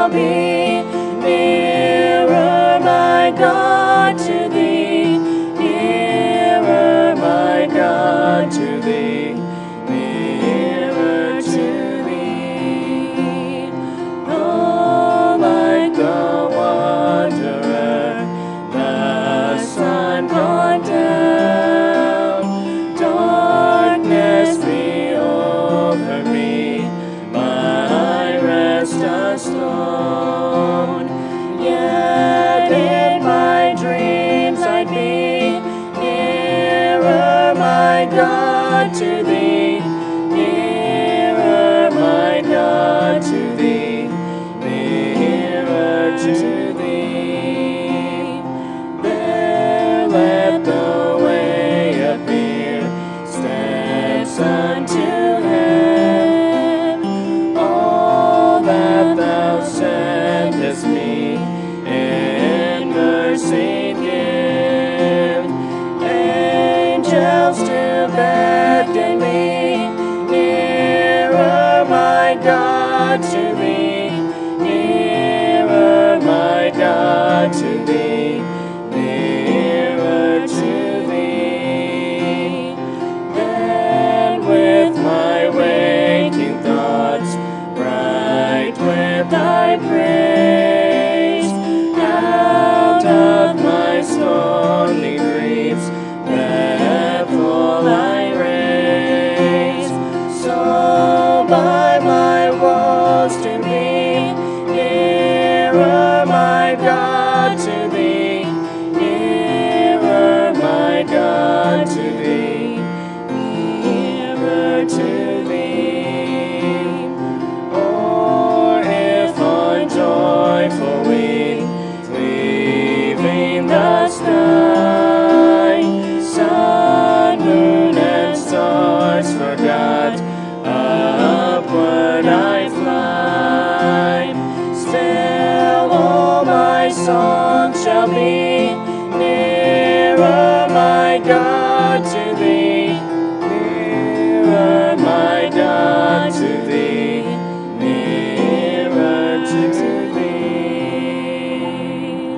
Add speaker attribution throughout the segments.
Speaker 1: shall be nearer, my God, to thee, nearer, my God, to thee, nearer to thee. Oh, like the wanderer, the sun gone down, darkness be over me, my rest a stone. Yet in my dreams I'd be nearer, my God, to thee, nearer, my God, to thee, nearer to thee. There let the way appear, steps unto heaven. All that thou sendest me in mercy give. Angels to beckon me nearer, my God, to thee, nearer, my God, to thee, nearer to thee. Then with my waking thoughts, bright with thy praise, out of my stormy griefs, fretful I raise. So by my woes to be nearer, my God, to thee, nearer, my God, to thee, nearer to thee. Or if on joyful wings, leaving the sky, sun, moon, and stars forgot, upward I fly. Still all my songs shall be nearer, my God, to thee, nearer, my God, to thee, nearer to thee.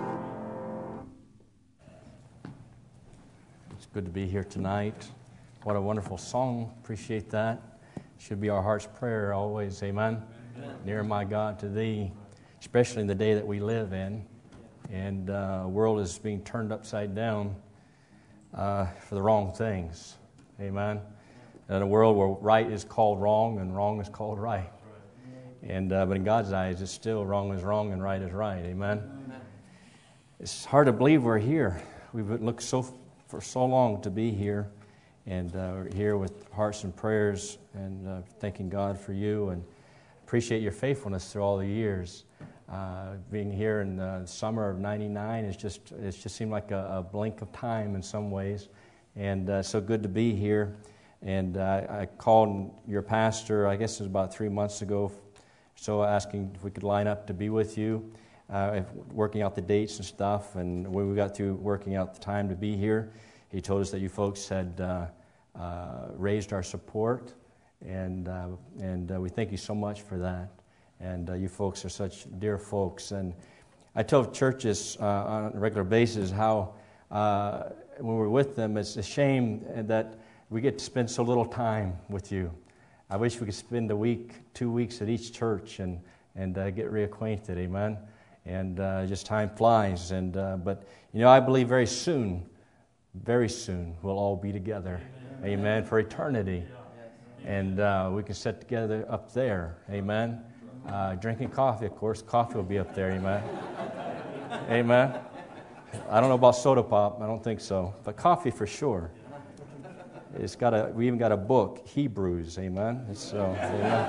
Speaker 2: It's good to be here tonight. What a wonderful song. Appreciate that. Should be our heart's prayer always. Amen. Near my God to thee, especially in the day that we live in. And the world is being turned upside down for the wrong things. Amen. In a world where right is called wrong and wrong is called right. And but in God's eyes, it's still wrong is wrong and right is right. Amen. It's hard to believe we're here. We've looked for so long to be here. And we're here with hearts and prayers and thanking God for you and appreciate your faithfulness through all the years. Being here in the summer of '99 it's just seemed like a blink of time in some ways, and so good to be here. And I called your pastor, I guess it was about 3 months ago, so asking if we could line up to be with you, working out the dates and stuff. And when we got through working out the time to be here, he told us that you folks had raised our support, and we thank you so much for that. And you folks are such dear folks. And I tell churches on a regular basis how when we're with them, it's a shame that we get to spend so little time with you. I wish we could spend a week, 2 weeks at each church and get reacquainted. Amen. And just time flies. And but I believe very soon we'll all be together. Amen. For eternity. And we can sit together up there. Amen. Drinking coffee, of course. Coffee will be up there. Amen. Amen. I don't know about soda pop. I don't think so. But coffee for sure. We even got a book, Hebrews. Amen. Amen.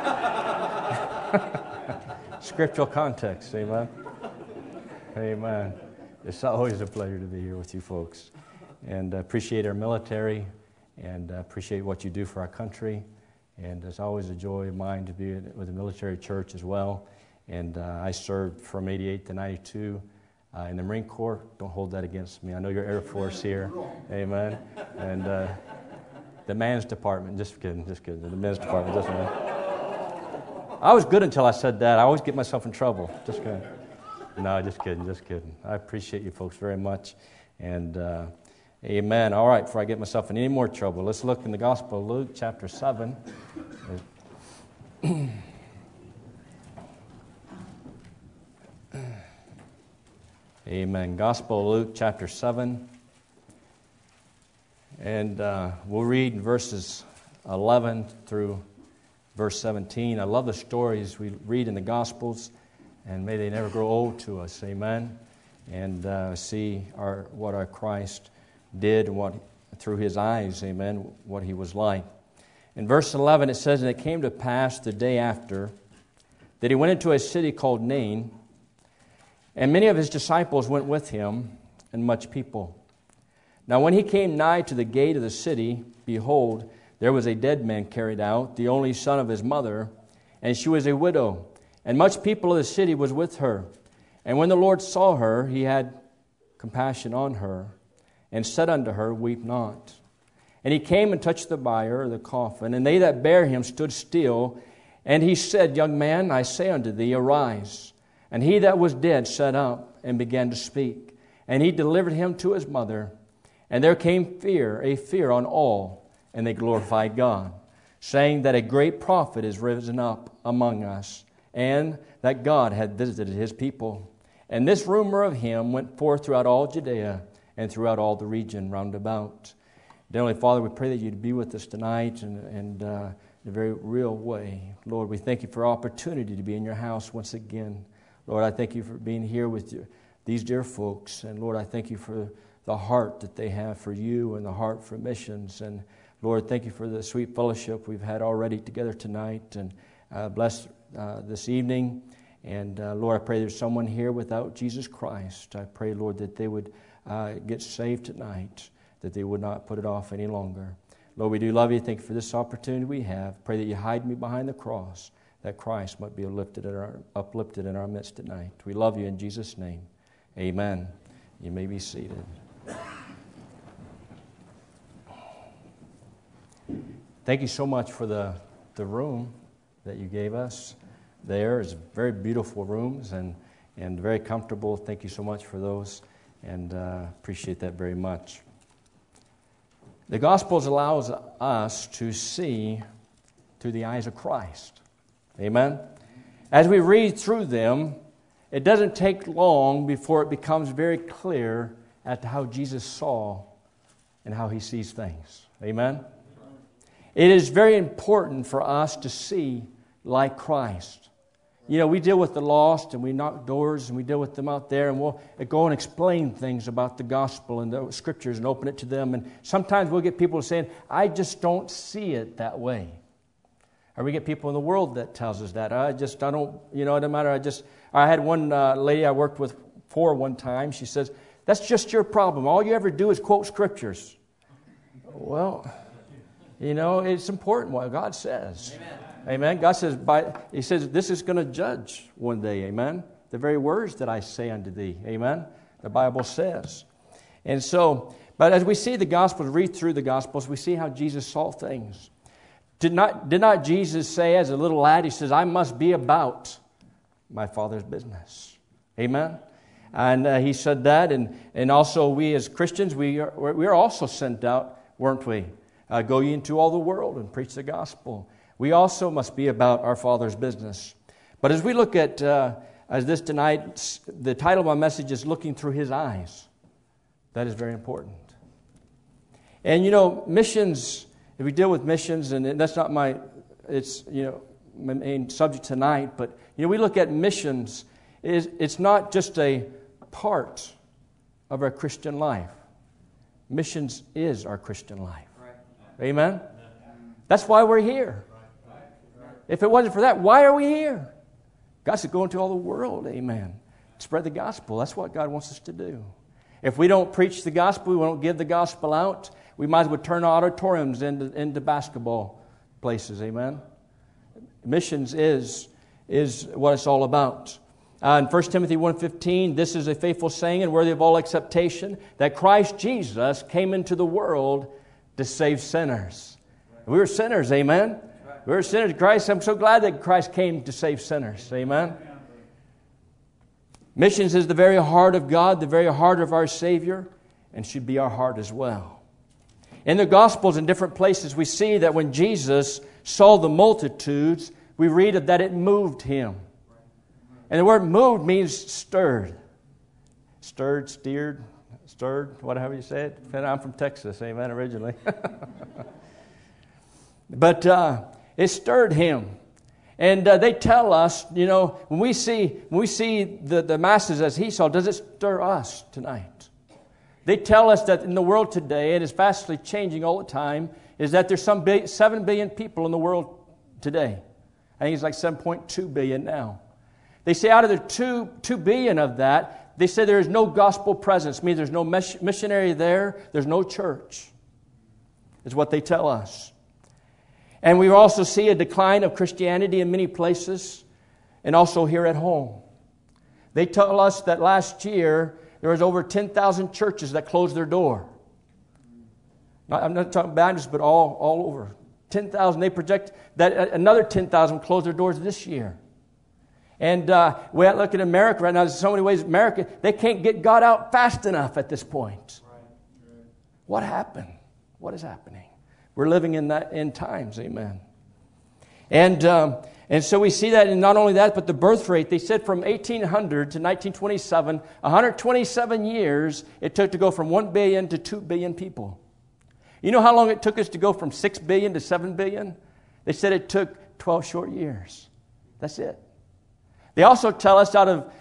Speaker 2: Scriptural context. Amen. Amen. It's always a pleasure to be here with you folks. And appreciate our military and appreciate what you do for our country. And it's always a joy of mine to be with the military church as well. And I served from '88 to '92 in the Marine Corps. Don't hold that against me. I know you're Air Force here. Amen. And the men's department, just kidding. The men's department, just kidding. I was good until I said that. I always get myself in trouble. Just kidding. No, just kidding. I appreciate you folks very much. And amen. All right, before I get myself in any more trouble, let's look in the Gospel of Luke, chapter 7. Amen. Gospel of Luke, chapter 7. And we'll read verses 11 through verse 17. I love the stories we read in the Gospels, and may they never grow old to us. Amen. And see what our Christ did, through His eyes, amen, what He was like. In verse 11 it says, "And it came to pass the day after that He went into a city called Nain, and many of His disciples went with Him, and much people. Now when He came nigh to the gate of the city, behold, there was a dead man carried out, the only son of his mother, and she was a widow, and much people of the city was with her. And when the Lord saw her, He had compassion on her, and said unto her, Weep not. And He came and touched the bier, the coffin, and they that bare him stood still. And He said, Young man, I say unto thee, arise. And he that was dead sat up, and began to speak. And He delivered him to his mother. And there came a fear on all, and they glorified God, saying that a great prophet is risen up among us, and that God had visited His people. And this rumor of Him went forth throughout all Judea, and throughout all the region round about. Dear Heavenly Father, we pray that You'd be with us tonight and in a very real way. Lord, we thank You for opportunity to be in Your house once again. Lord, I thank You for being here with these dear folks. And Lord, I thank You for the heart that they have for You and the heart for missions. And Lord, thank You for the sweet fellowship we've had already together tonight. And bless this evening. And Lord, I pray there's someone here without Jesus Christ. I pray, Lord, that they would get saved tonight, that they would not put it off any longer. Lord, we do love You. Thank You for this opportunity we have. Pray that You hide me behind the cross, that Christ might be uplifted in our midst tonight. We love You in Jesus' name. Amen. You may be seated. Thank you so much for the room that you gave us there. It's very beautiful rooms and very comfortable. Thank you so much for those, and appreciate that very much. The Gospels allows us to see through the eyes of Christ. Amen? As we read through them, it doesn't take long before it becomes very clear as to how Jesus saw and how He sees things. Amen? It is very important for us to see like Christ. You know, we deal with the lost and we knock doors and we deal with them out there, and we'll go and explain things about the gospel and the scriptures and open it to them. And sometimes we'll get people saying, I just don't see it that way. Or we get people in the world that tells us that. I don't, it doesn't matter. I had one lady I worked with for one time. She says, that's just your problem. All you ever do is quote scriptures. Well, it's important what God says. Amen. Amen. God says, He says, this is going to judge one day. Amen. The very words that I say unto thee. Amen. The Bible says. And so, but as we see the Gospels, read through the Gospels, we see how Jesus saw things. Did not Jesus say as a little lad, He says, I must be about my Father's business. Amen. And He said that. And also we as Christians, we are also sent out, weren't we? Go ye into all the world and preach the gospel. We also must be about our Father's business. But as we look at as this tonight, the title of my message is Looking Through His Eyes. That is very important. And missions, if we deal with missions, and that's not my main subject tonight, but we look at missions, it's not just a part of our Christian life. Missions is our Christian life. Amen? That's why we're here. If it wasn't for that, why are we here? God said, go into all the world, amen. Spread the gospel. That's what God wants us to do. If we don't preach the gospel, we don't give the gospel out, we might as well turn auditoriums into basketball places, amen. Missions is what it's all about. In 1 Timothy 1:15, this is a faithful saying and worthy of all acceptation, that Christ Jesus came into the world to save sinners. We were sinners, amen? We're sinners in Christ. I'm so glad that Christ came to save sinners. Amen. Missions is the very heart of God, the very heart of our Savior, and should be our heart as well. In the Gospels, in different places, we see that when Jesus saw the multitudes, we read that it moved him. And the word moved means stirred. Stirred, steered, stirred, whatever you say it. I'm from Texas, amen, originally. But it stirred him. And they tell us, when we see the masses as he saw, does it stir us tonight? They tell us that in the world today, and it's vastly changing all the time, is that there's 7 billion people in the world today. I think it's like 7.2 billion now. They say out of the 2 billion of that, they say there is no gospel presence. Means there's no missionary there. There's no church. Is what they tell us. And we also see a decline of Christianity in many places, and also here at home. They tell us that last year there was over 10,000 churches that closed their door. I'm not talking Baptists, but all over. 10,000. They project that another 10,000 close their doors this year. And we look at America right now. There's so many ways America, they can't get God out fast enough at this point. Right. What happened? What is happening? We're living in that end times. Amen. And so we see that, and not only that, but the birth rate. They said from 1800 to 1927, 127 years it took to go from 1 billion to 2 billion people. You know how long it took us to go from 6 billion to 7 billion? They said it took 12 short years. That's it. They also tell us out of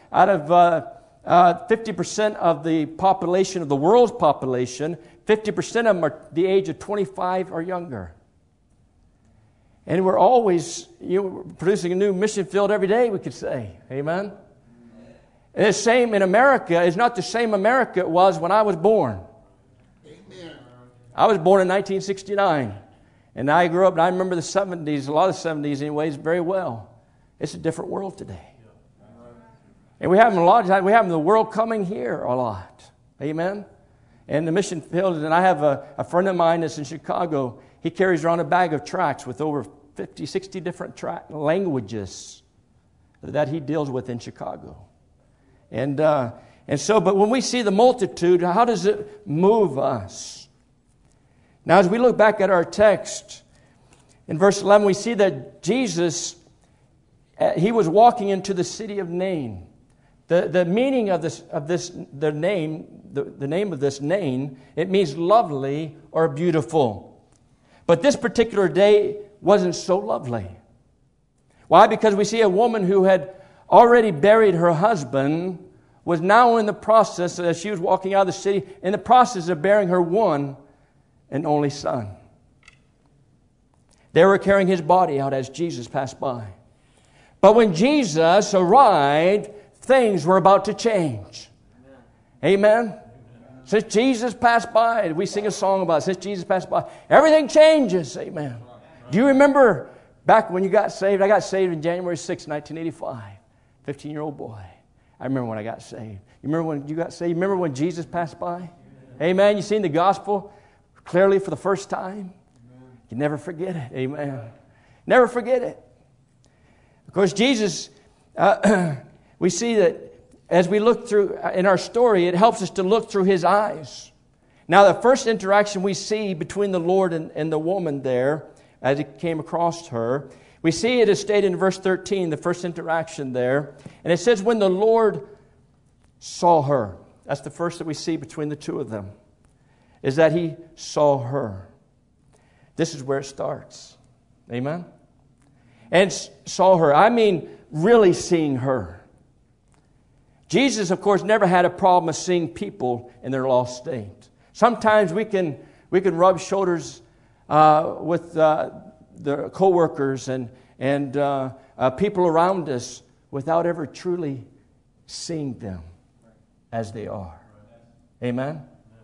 Speaker 2: 50% of the population, of the world's population, 50% of them are the age of 25 or younger. And we're always producing a new mission field every day, we could say. Amen? And the same in America is not the same America it was when I was born. Amen. I was born in 1969. And I grew up, and I remember the 70s, a lot of the 70s anyways, very well. It's a different world today. And we have a lot of times, we have the world coming here a lot. Amen? And the mission field, and I have a friend of mine that's in Chicago. He carries around a bag of tracts with over 50, 60 different languages that he deals with in Chicago. And so, but when we see the multitude, how does it move us? Now, as we look back at our text, in verse 11, we see that Jesus, he was walking into the city of Nain. The meaning of the name of this Nain, it means lovely or beautiful. But this particular day wasn't so lovely. Why? Because we see a woman who had already buried her husband was now in the process, as she was walking out of the city, in the process of burying her one and only son. They were carrying his body out as Jesus passed by. But when Jesus arrived, things were about to change. Amen? Amen? Since Jesus passed by, we sing a song about it, since Jesus passed by, everything changes. Amen. Do you remember back when you got saved? I got saved on January 6, 1985. 15-year-old boy. I remember when I got saved. You remember when you got saved? You remember when Jesus passed by? Amen. You seen the gospel clearly for the first time? You never forget it. Amen. Never forget it. Of course, Jesus... we see that as we look through in our story, it helps us to look through his eyes. Now, the first interaction we see between the Lord and the woman there, as he came across her, we see it is stated in verse 13, the first interaction there. And it says, when the Lord saw her, that's the first that we see between the two of them, is that he saw her. This is where it starts. Amen? And saw her. I mean, really seeing her. Jesus, of course, never had a problem of seeing people in their lost state. Sometimes we can rub shoulders with the co-workers and people around us without ever truly seeing them as they are. Amen?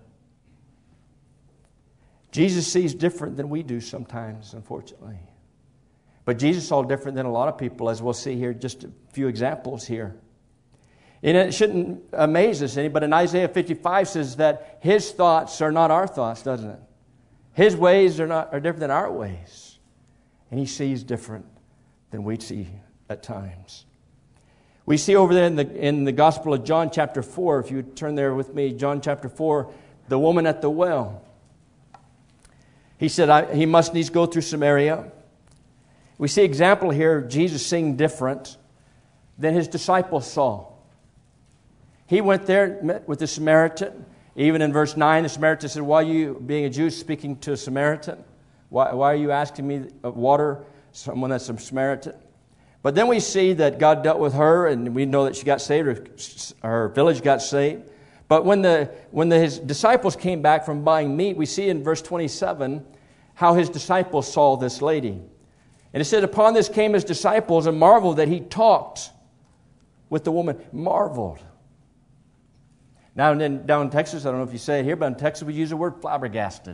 Speaker 2: Jesus sees different than we do sometimes, unfortunately. But Jesus saw different than a lot of people, as we'll see here, just a few examples here. And it shouldn't amaze us any, but in Isaiah 55 says that his thoughts are not our thoughts, doesn't it? His ways are different than our ways. And he sees different than we see at times. We see over there in the Gospel of John chapter 4, if you would turn there with me, John chapter 4, the woman at the well. He said, he must needs go through Samaria. We see example here of Jesus seeing different than his disciples saw. He went there, met with the Samaritan. Even in verse 9, the Samaritan said, why are you, being a Jew, speaking to a Samaritan? Why are you asking me of water, someone that's a Samaritan? But then we see that God dealt with her, and we know that she got saved, her village got saved. But when his disciples came back from buying meat, we see in verse 27 how his disciples saw this lady. And it said, upon this came his disciples and marveled that he talked with the woman. Marveled. Now and then down in Texas, I don't know if you say it here, but in Texas we use the word flabbergasted.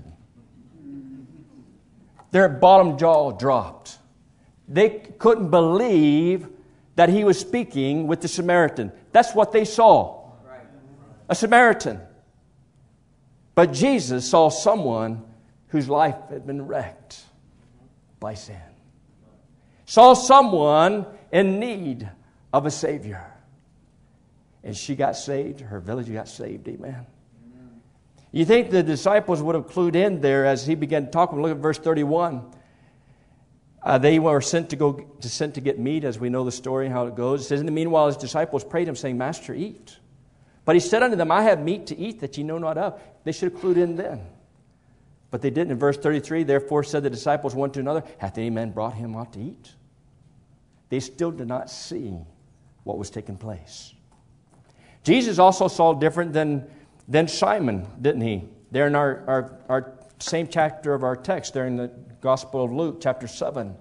Speaker 2: Their bottom jaw dropped. They couldn't believe that he was speaking with the Samaritan. That's what they saw. A Samaritan. But Jesus saw someone whose life had been wrecked by sin. Saw someone in need of a Savior. And she got saved. Her village got saved. Amen. You think the disciples would have clued in there as he began talking? Look at verse 31. They were sent to get meat, as we know the story, how it goes. It says, in the meanwhile, his disciples prayed him, saying, Master, eat. But he said unto them, I have meat to eat that ye know not of. They should have clued in then. But they didn't. In verse 33, therefore said the disciples one to another, hath any man brought him aught to eat? They still did not see what was taking place. Jesus also saw different than Simon, didn't he? There in our same chapter of our text, there in the Gospel of Luke, chapter 7.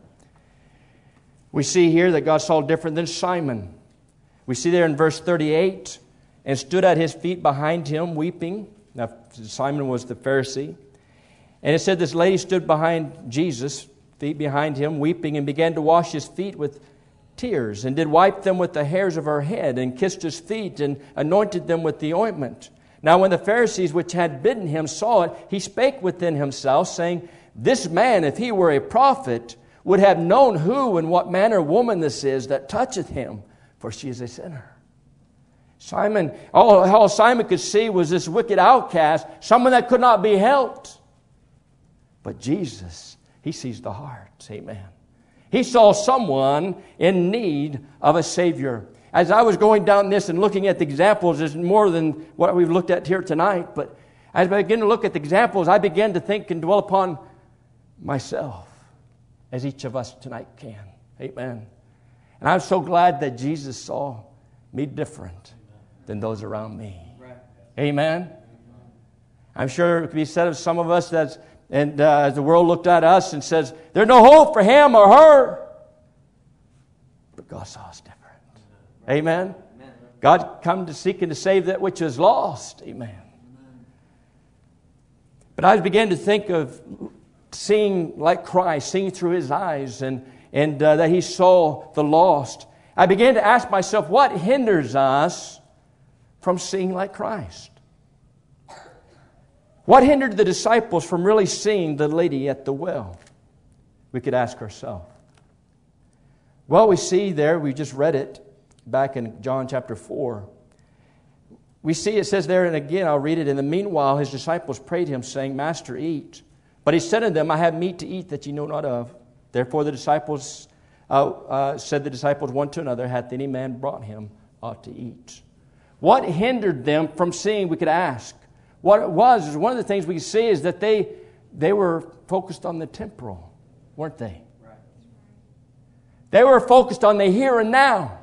Speaker 2: We see here that God saw different than Simon. We see there in verse 38, and stood at his feet behind him, weeping. Now, Simon was the Pharisee. And it said this lady stood behind Jesus, feet behind him, weeping, and began to wash his feet with tears, and did wipe them with the hairs of her head, and kissed his feet, and anointed them with the ointment. Now when the Pharisees which had bidden him saw it, he spake within himself, saying, this man, if he were a prophet, would have known who and what manner of woman this is that toucheth him, for she is a sinner. Simon, all Simon could see was this wicked outcast, someone that could not be helped. But Jesus, he sees the heart. Amen. He saw someone in need of a Savior. As I was going down this and looking at the examples, there's more than what we've looked at here tonight. But as I began to look at the examples, I began to think and dwell upon myself, as each of us tonight can. Amen. And I'm so glad that Jesus saw me different than those around me. Amen. I'm sure it could be said of some of us that, as the world looked at us and says, there's no hope for him or her. But God saw us different. Amen. God come to seek and to save that which is lost. Amen. But I began to think of seeing like Christ, seeing through his eyes, and that he saw the lost. I began to ask myself, what hinders us from seeing like Christ? What hindered the disciples from really seeing the lady at the well? We could ask ourselves. Well, we see there, we just read it back in John chapter 4. We see it says there, and again I'll read it. In the meanwhile, his disciples prayed him, saying, Master, eat. But he said unto them, I have meat to eat that ye know not of. Therefore the disciples said the disciples one to another, hath any man brought him aught to eat? What hindered them from seeing, we could ask? What it was is one of the things we see is that they were focused on the temporal, weren't they? Right. They were focused on the here and now.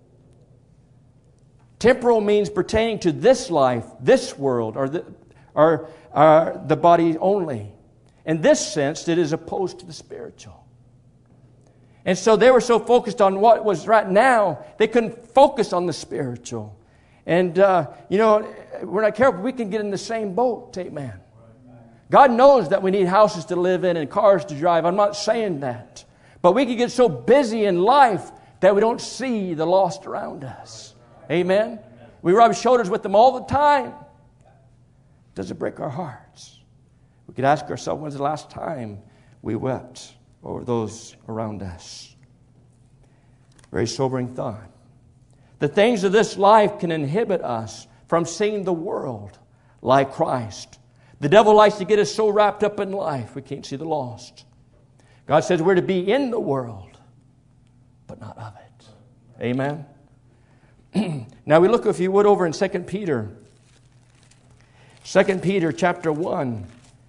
Speaker 2: Temporal means pertaining to this life, this world, or the body only. In this sense, it is opposed to the spiritual. And so they were so focused on what was right now, they couldn't focus on the spiritual. And, we're not careful, we can get in the same boat. Amen. God knows that we need houses to live in and cars to drive. I'm not saying that. But we can get so busy in life that we don't see the lost around us. Amen. We rub shoulders with them all the time. Does it break our hearts? We could ask ourselves, when's the last time we wept or those around us. Very sobering thought. The things of this life can inhibit us from seeing the world like Christ. The devil likes to get us so wrapped up in life we can't see the lost. God says we're to be in the world, but not of it. Amen. Now we look, if you would, over in 2 Peter. 2 Peter chapter 1.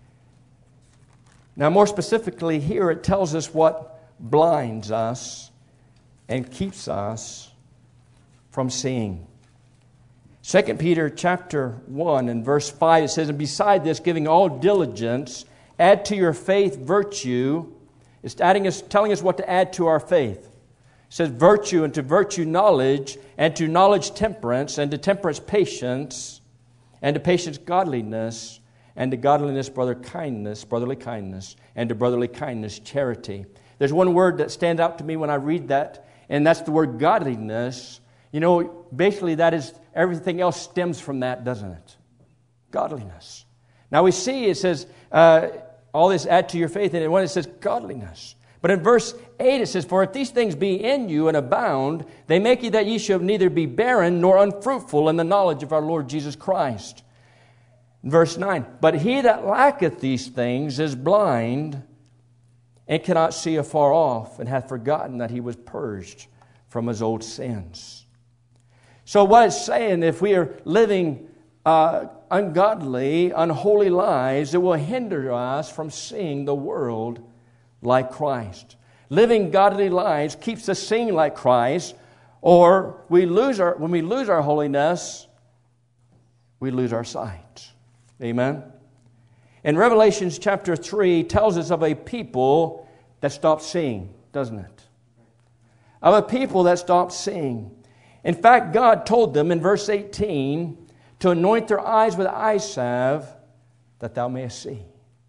Speaker 2: Now more specifically here it tells us what blinds us and keeps us from seeing. 2 Peter chapter 1 and verse 5, it says, "And beside this, giving all diligence, add to your faith virtue." It's telling us what to add to our faith. It says virtue, and to virtue knowledge, and to knowledge temperance, and to temperance patience, and to patience godliness, and to godliness brotherly kindness, and to brotherly kindness charity. There's one word that stands out to me when I read that, and that's the word godliness. You know, basically that is, everything else stems from that, doesn't it? Godliness. Now we see it says, all this add to your faith, and when it says godliness. But in verse 8 it says, "For if these things be in you and abound, they make you that ye should neither be barren nor unfruitful in the knowledge of our Lord Jesus Christ." Verse 9, "But he that lacketh these things is blind, and cannot see afar off, and hath forgotten that he was purged from his old sins." So what it's saying, if we are living ungodly, unholy lives, it will hinder us from seeing the world like Christ. Living godly lives keeps us seeing like Christ, or when we lose our holiness, we lose our sight. Amen? In Revelation chapter 3 tells us of a people that stopped seeing, doesn't it? Of a people that stopped seeing. In fact, God told them in verse 18 to anoint their eyes with eye salve that thou mayest see.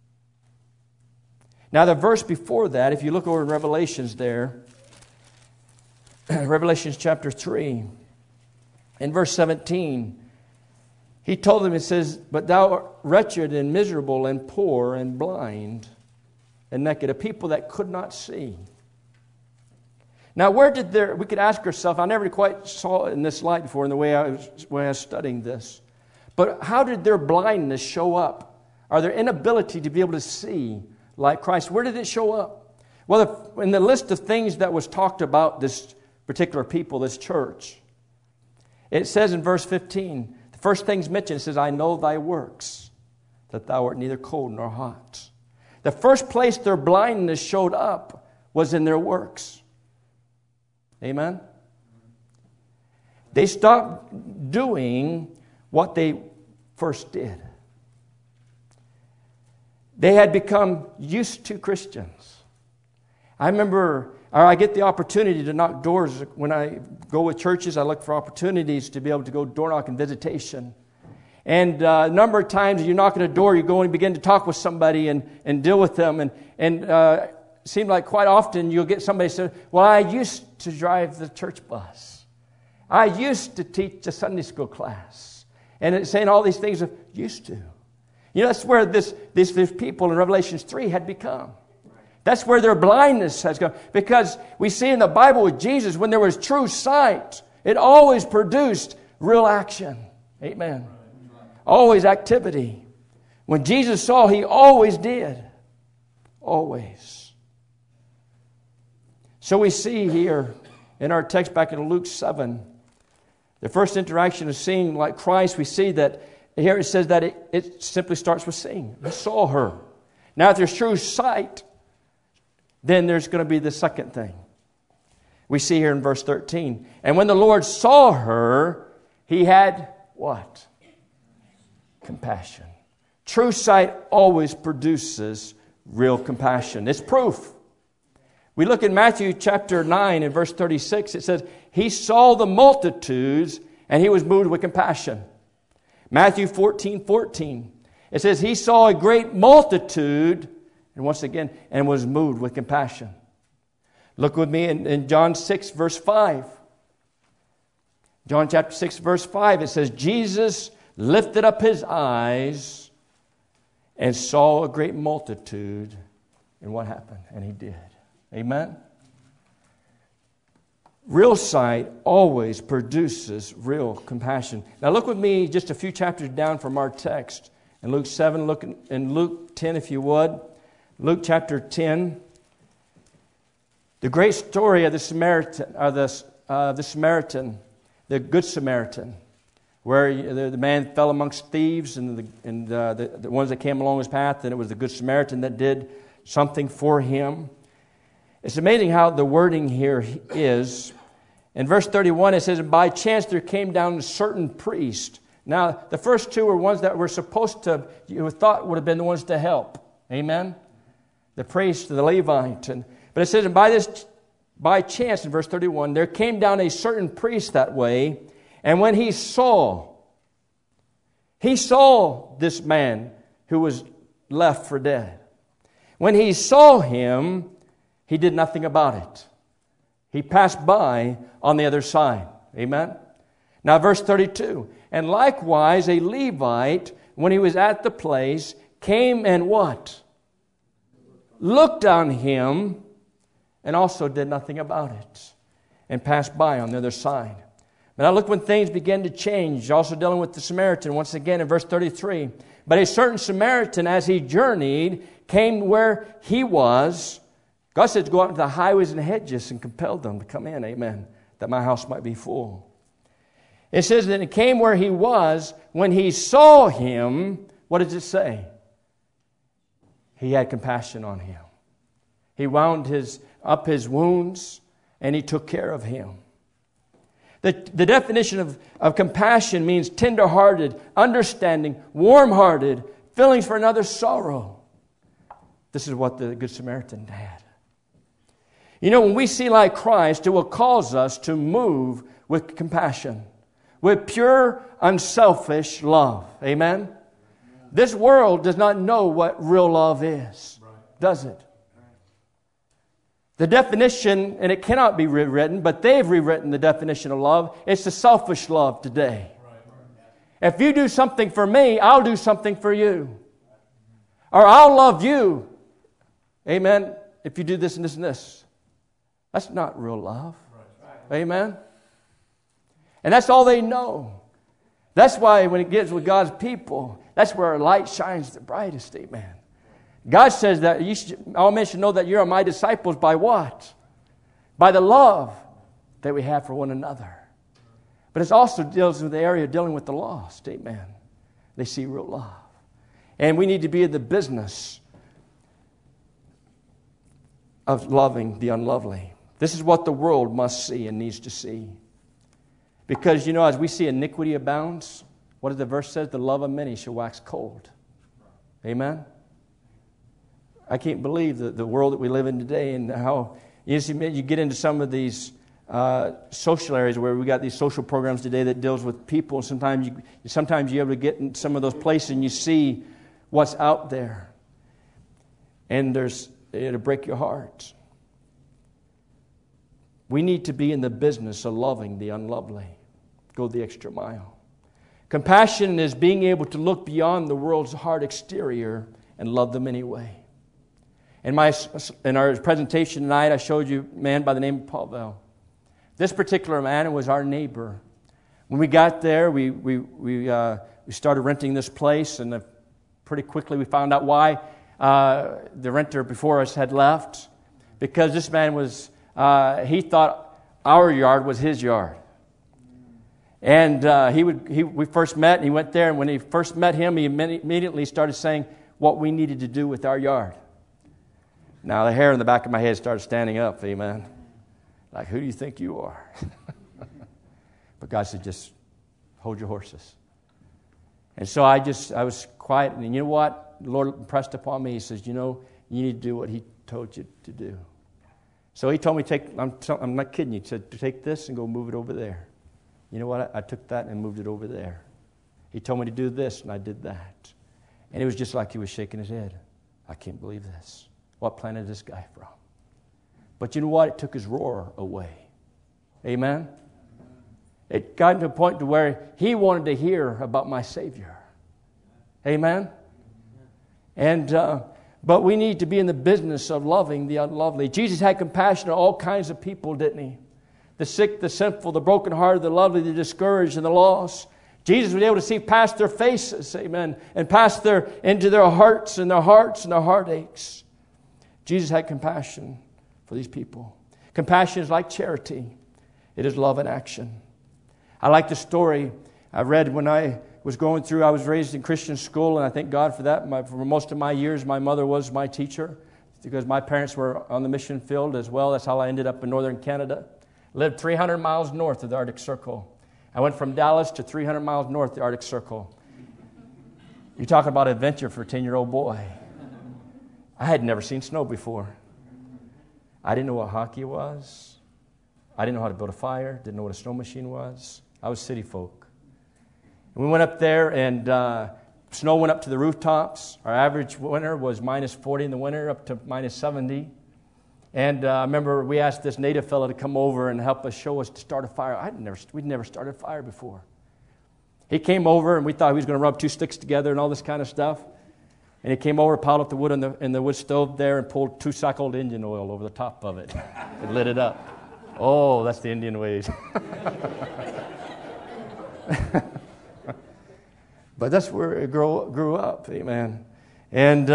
Speaker 2: Now the verse before that, if you look over in Revelations there, Revelations chapter 3, in verse 17, he told them, it says, "But thou art wretched and miserable and poor and blind and naked," a people that could not see. Now, we could ask ourselves, I never quite saw it in this light before in the way I was studying this, but how did their blindness show up? Or their inability to be able to see like Christ, where did it show up? Well, in the list of things that was talked about this particular people, this church, it says in verse 15, the first things mentioned, it says, "I know thy works, that thou art neither cold nor hot." The first place their blindness showed up was in their works. Amen? They stopped doing what they first did. They had become used to Christians. I get the opportunity to knock doors. When I go with churches, I look for opportunities to be able to go door knock and visitation. And a number of times you knock on a door, you go and begin to talk with somebody and deal with them. And it seems like quite often you'll get somebody say, "Well, I used to drive the church bus. I used to teach a Sunday school class." And it's saying all these things of used to. You know, that's where these people in Revelation 3 had become. That's where their blindness has gone. Because we see in the Bible with Jesus, when there was true sight, it always produced real action. Amen. Always activity. When Jesus saw, He always did. Always. So we see here in our text back in Luke 7, the first interaction of seeing like Christ, we see that here it says that it simply starts with seeing. They saw her. Now if there's true sight, then there's going to be the second thing. We see here in verse 13. "And when the Lord saw her, He had" what? Compassion. True sight always produces real compassion. It's proof. We look in Matthew chapter 9 and verse 36. It says, "He saw the multitudes and He was moved with compassion." Matthew 14:14. It says, "He saw a great multitude," and once again, "and was moved with compassion." Look with me in John 6 verse 5. John chapter 6 verse 5. It says, "Jesus lifted up His eyes and saw a great multitude." And what happened? And He did. Amen? Real sight always produces real compassion. Now look with me just a few chapters down from our text. In Luke 7, look in Luke 10 if you would. Luke chapter 10. The great story of the Samaritan, the Good Samaritan, where the man fell amongst thieves and the ones that came along his path, and it was the Good Samaritan that did something for him. It's amazing how the wording here is. In verse 31, it says, "And by chance there came down a certain priest." Now, the first two were ones that were supposed to, you thought would have been the ones to help. Amen? The priest, the Levite. But it says, "And by chance," in verse 31, "there came down a certain priest that way, and when he saw this man who was left for dead. When he saw him, he did nothing about it. He passed by on the other side." Amen? Now verse 32. "And likewise a Levite, when he was at the place, came and" what? "Looked on him, and also did nothing about it, and passed by on the other side." But now look when things begin to change, also dealing with the Samaritan. Once again in verse 33. "But a certain Samaritan, as he journeyed, came where he was." God says, "Go out into the highways and hedges and compel them to come in," amen, "that my house might be full." It says that it came where he was. When he saw him, what does it say? He had compassion on him. He wound up his wounds, and he took care of him. The definition of compassion means tender-hearted, understanding, warm-hearted, feelings for another's sorrow. This is what the Good Samaritan had. You know, when we see like Christ, it will cause us to move with compassion, with pure, unselfish love. Amen? This world does not know what real love is, does it? The definition, and it cannot be rewritten, but they've rewritten the definition of love. It's the selfish love today. If you do something for me, I'll do something for you. Or I'll love you. Amen? If you do this and this and this. That's not real love. Amen? And that's all they know. That's why when it gets with God's people, that's where our light shines the brightest. Amen. God says that all men should know that you are my disciples by what? By the love that we have for one another. But it also deals with the area dealing with the lost. Amen. They see real love. And we need to be in the business of loving the unlovely. This is what the world must see and needs to see. Because, you know, as we see iniquity abounds, what does the verse say? The love of many shall wax cold. Amen? I can't believe the world that we live in today and how you get into some of these social areas where we got these social programs today that deals with people. Sometimes you're able to get in some of those places and you see what's out there. And it'll break your heart. We need to be in the business of loving the unlovely. Go the extra mile. Compassion is being able to look beyond the world's hard exterior and love them anyway. In our presentation tonight, I showed you a man by the name of Pavel. This particular man was our neighbor. When we got there, we started renting this place, and pretty quickly we found out why the renter before us had left. Because this man he thought our yard was his yard. And we first met, and he went there, and when he first met him, he immediately started saying what we needed to do with our yard. Now, the hair in the back of my head started standing up, amen. Like, who do you think you are? But God said, just hold your horses. And so I was quiet, and you know what? The Lord impressed upon me. He says, you know, you need to do what He told you to do. So He told me, I'm not kidding you, He said, take this and go move it over there. You know what? I took that and moved it over there. He told me to do this, and I did that. And it was just like he was shaking his head. I can't believe this. What planet is this guy from? But you know what? It took his roar away. Amen? It got to a point to where he wanted to hear about my Savior. Amen? And But we need to be in the business of loving the unlovely. Jesus had compassion on all kinds of people, didn't he? The sick, the sinful, the brokenhearted, the lovely, the discouraged, and the lost. Jesus was able to see past their faces, amen, and into their hearts and their heartaches. Jesus had compassion for these people. Compassion is like charity. It is love in action. I like the story I read when I was going through. I was raised in Christian school, and I thank God for that. For most of my years, my mother was my teacher because my parents were on the mission field as well. That's how I ended up in northern Canada. Lived 300 miles north of the Arctic Circle. I went from Dallas to 300 miles north of the Arctic Circle. You're talking about adventure for a 10-year-old boy. I had never seen snow before. I didn't know what hockey was. I didn't know how to build a fire. Didn't know what a snow machine was. I was city folk. And we went up there, and snow went up to the rooftops. Our average winter was minus 40 in the winter, up to minus 70. And I remember we asked this native fellow to come over and help us show us to start a fire. We'd never started a fire before. He came over, and we thought he was going to rub two sticks together and all this kind of stuff. And he came over, piled up the wood in the wood stove there, and poured 2-cycled engine oil over the top of it and lit it up. Oh, that's the Indian ways. But that's where it grew up, amen. And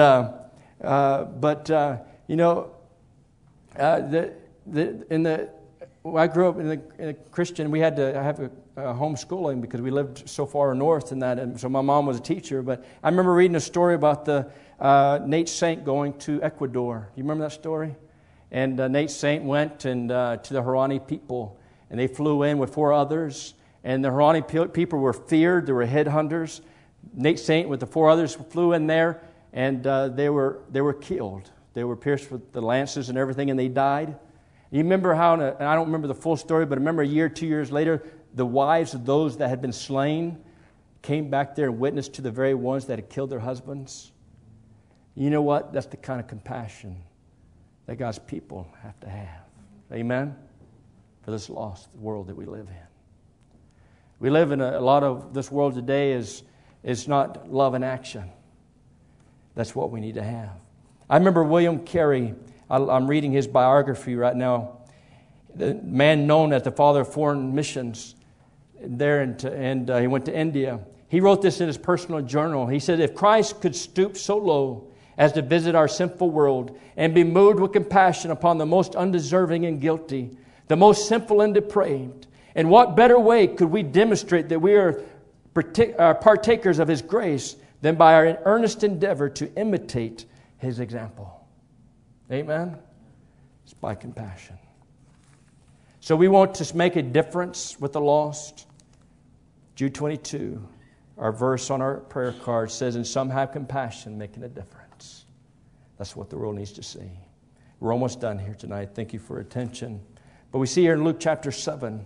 Speaker 2: when I grew up in a Christian, we had to have a homeschooling because we lived so far north in that, and so my mom was a teacher. But I remember reading a story about the Nate Saint going to Ecuador. Do you remember that story? And Nate Saint went to the Huaorani people, and they flew in with 4 others. And the Huaorani people were feared. They were headhunters. Nate Saint with the 4 others flew in there, and they were killed. They were pierced with the lances and everything, and they died. You remember how, and I don't remember the full story, but I remember a year, 2 years later, the wives of those that had been slain came back there and witnessed to the very ones that had killed their husbands. You know what? That's the kind of compassion that God's people have to have. Amen? For this lost world that we live in. We live in a lot of this world today is not love in action. That's what we need to have. I remember William Carey. I'm reading his biography right now. The man known as the father of foreign missions there, and he went to India. He wrote this in his personal journal. He said, if Christ could stoop so low as to visit our sinful world and be moved with compassion upon the most undeserving and guilty, the most sinful and depraved, in what better way could we demonstrate that we are partakers of His grace than by our earnest endeavor to imitate His example? Amen? It's by compassion. So we want to make a difference with the lost. Jude 22, our verse on our prayer card says, and some have compassion, making a difference. That's what the world needs to see. We're almost done here tonight. Thank you for your attention. But we see here in Luke chapter 7,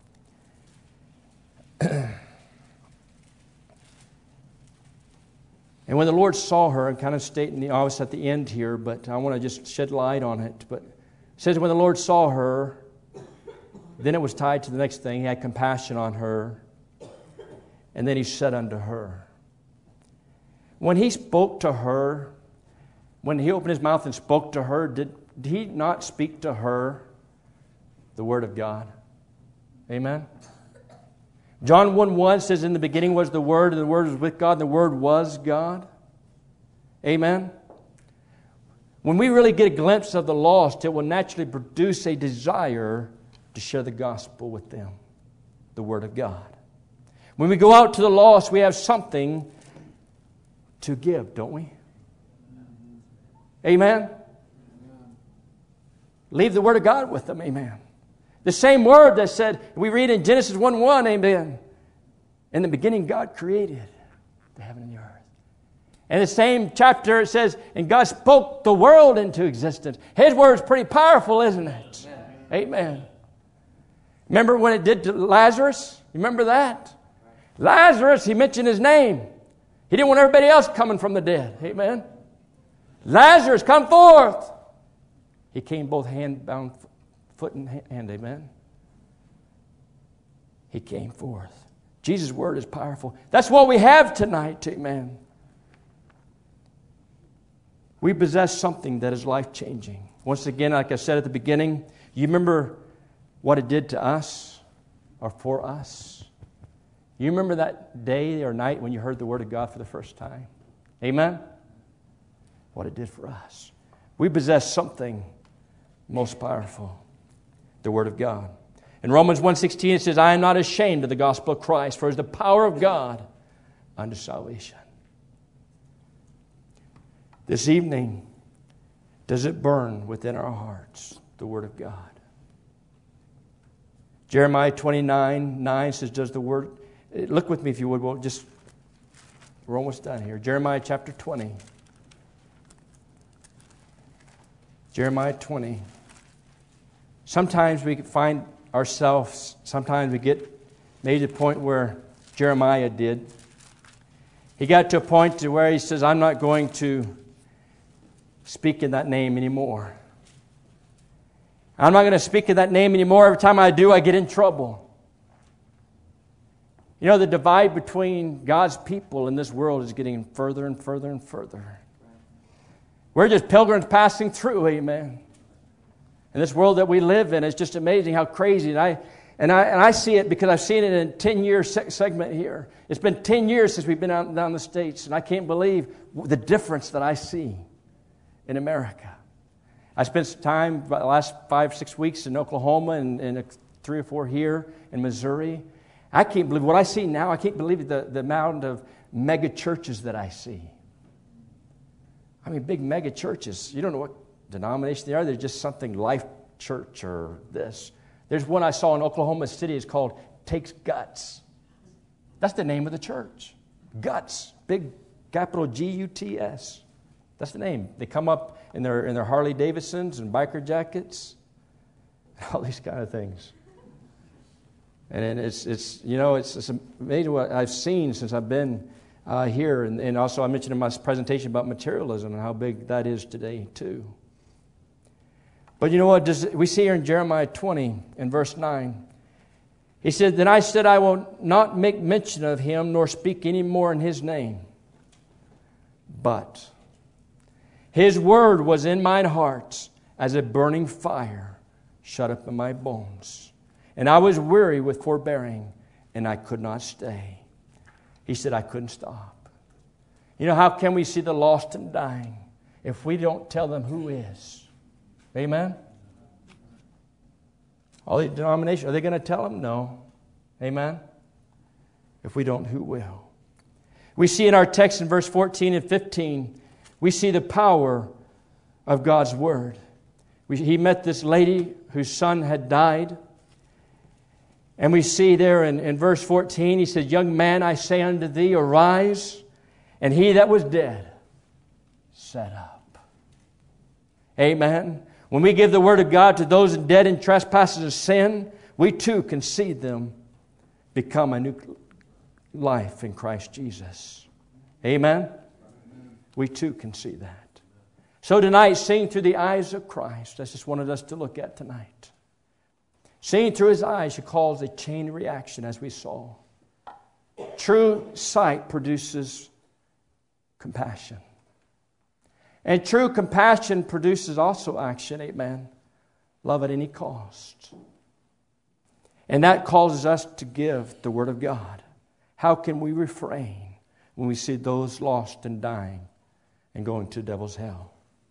Speaker 2: and when the Lord saw her, and kind of stating obviously at the end here, but I want to just shed light on it. But it says, when the Lord saw her, then it was tied to the next thing. He had compassion on her. And then He said unto her. When He spoke to her, when He opened His mouth and spoke to her, did He not speak to her the Word of God? Amen? John 1:1 says, in the beginning was the Word, and the Word was with God, and the Word was God. Amen? When we really get a glimpse of the lost, it will naturally produce a desire to share the gospel with them, the Word of God. When we go out to the lost, we have something to give, don't we? Amen? Leave the Word of God with them, amen. The same word that said, we read in Genesis 1:1, amen. In the beginning, God created the heaven and the earth. And the same chapter, it says, and God spoke the world into existence. His word is pretty powerful, isn't it? Amen. Remember when it did to Lazarus? Remember that? Lazarus, He mentioned his name. He didn't want everybody else coming from the dead. Amen. Lazarus, come forth. He came both hand-bound, foot and hand, amen. He came forth. Jesus' word is powerful. That's what we have tonight, amen. We possess something that is life-changing. Once again, like I said at the beginning, you remember what it did to us or for us? You remember that day or night when you heard the Word of God for the first time? Amen? What it did for us. We possess something most powerful, the Word of God. In Romans 1:16 it says, I am not ashamed of the gospel of Christ, for it is the power of God unto salvation. This evening, does it burn within our hearts, the Word of God? Jeremiah 29:9 says, does the Word... Look with me if you would. We're almost done here. Jeremiah chapter 20. Jeremiah 20. Sometimes we find ourselves, sometimes we get maybe to the point where Jeremiah did. He got to a point to where he says, I'm not going to speak in that name anymore. I'm not going to speak in that name anymore. Every time I do, I get in trouble. You know, the divide between God's people and this world is getting further and further and further. We're just pilgrims passing through, amen. And this world that we live in is just amazing how crazy. And I see it because I've seen it in a 10-year segment here. It's been 10 years since we've been out down the States, and I can't believe the difference that I see in America. I spent some time the last 5-6 weeks in Oklahoma and 3 or 4 here in Missouri. I can't believe what I see now. I can't believe the amount of mega churches that I see. I mean, big mega churches. You don't know what denomination they are. They're just something Life Church or this. There's one I saw in Oklahoma City. It's called Takes Guts. That's the name of the church. Guts. Big capital G-U-T-S. That's the name. They come up in their Harley Davidsons and biker jackets. All these kind of things. And it's amazing what I've seen since I've been here. And also I mentioned in my presentation about materialism and how big that is today too. But you know what? We see here in Jeremiah 20 in verse 9. He said, Then I said, I will not make mention of him nor speak any more in his name. But his word was in mine heart as a burning fire shut up in my bones. And I was weary with forbearing, and I could not stay. He said, I couldn't stop. You know, how can we see the lost and dying if we don't tell them who is? Amen? All the denominations, are they going to tell them? No. Amen? If we don't, who will? We see in our text in verse 14 and 15, we see the power of God's Word. He met this lady whose son had died. And we see there in verse 14, he said, Young man, I say unto thee, arise. And he that was dead sat up. Amen. When we give the Word of God to those dead in trespasses of sin, we too can see them become a new life in Christ Jesus. Amen. We too can see that. So tonight, seeing through the eyes of Christ, that's just wanted us to look at tonight. Seeing through His eyes should cause a chain reaction, as we saw. True sight produces compassion. And true compassion produces also action, amen. Love at any cost. And that causes us to give the Word of God. How can we refrain when we see those lost and dying and going to the devil's hell?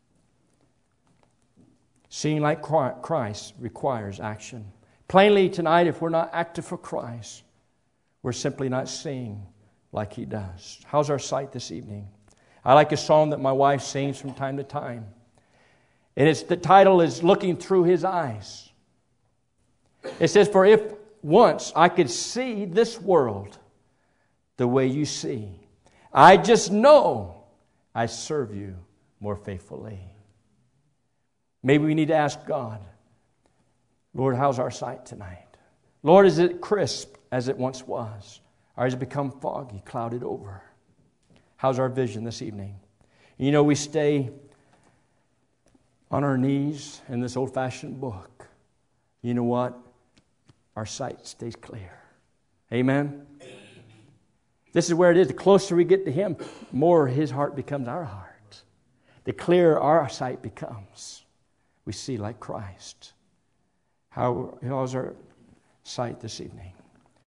Speaker 2: Seeing like Christ requires action. Plainly tonight, if we're not active for Christ, we're simply not seeing like He does. How's our sight this evening? I like a song that my wife sings from time to time. And the title is Looking Through His Eyes. It says, For if once I could see this world the way you see, I just know I serve you more faithfully. Maybe we need to ask God, Lord, how's our sight tonight? Lord, is it crisp as it once was? Or has it become foggy, clouded over? How's our vision this evening? You know, we stay on our knees in this old-fashioned book. You know what? Our sight stays clear. Amen? This is where it is. The closer we get to Him, more His heart becomes our heart. the clearer our sight becomes, we see like Christ. How's our sight this evening?